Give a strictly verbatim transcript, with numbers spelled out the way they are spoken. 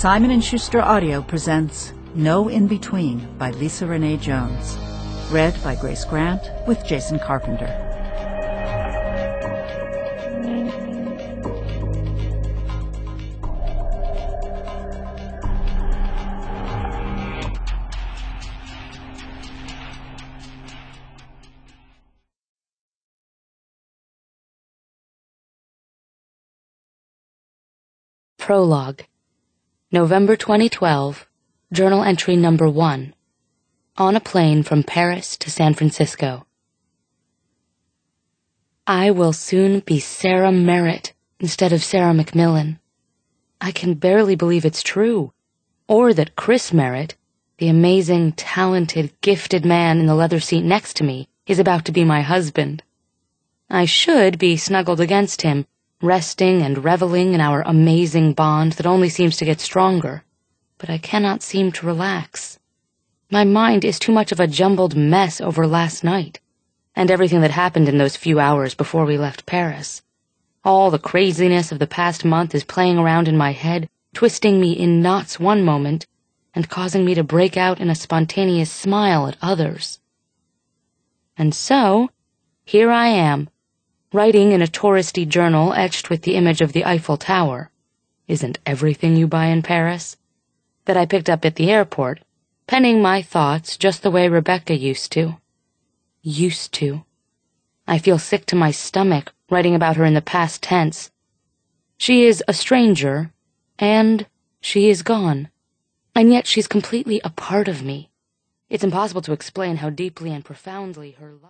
Simon and Schuster Audio presents No In Between by Lisa Renee Jones. Read by Grace Grant with Jason Carpenter. Prologue. November twenty twelve, Journal Entry Number one. On a plane from Paris to San Francisco. I will soon be Sarah Merritt instead of Sarah Macmillan. I can barely believe it's true, or that Chris Merritt, the amazing, talented, gifted man in the leather seat next to me, is about to be my husband. I should be snuggled against him, resting and reveling in our amazing bond that only seems to get stronger, but I cannot seem to relax. My mind is too much of a jumbled mess over last night, and everything that happened in those few hours before we left Paris. All the craziness of the past month is playing around in my head, twisting me in knots one moment, and causing me to break out in a spontaneous smile at others. And so, here I am, writing in a touristy journal etched with the image of the Eiffel Tower. Isn't everything you buy in Paris? That I picked up at the airport, penning my thoughts just the way Rebecca used to. Used to. I feel sick to my stomach writing about her in the past tense. She is a stranger, and she is gone. And yet she's completely a part of me. It's impossible to explain how deeply and profoundly her love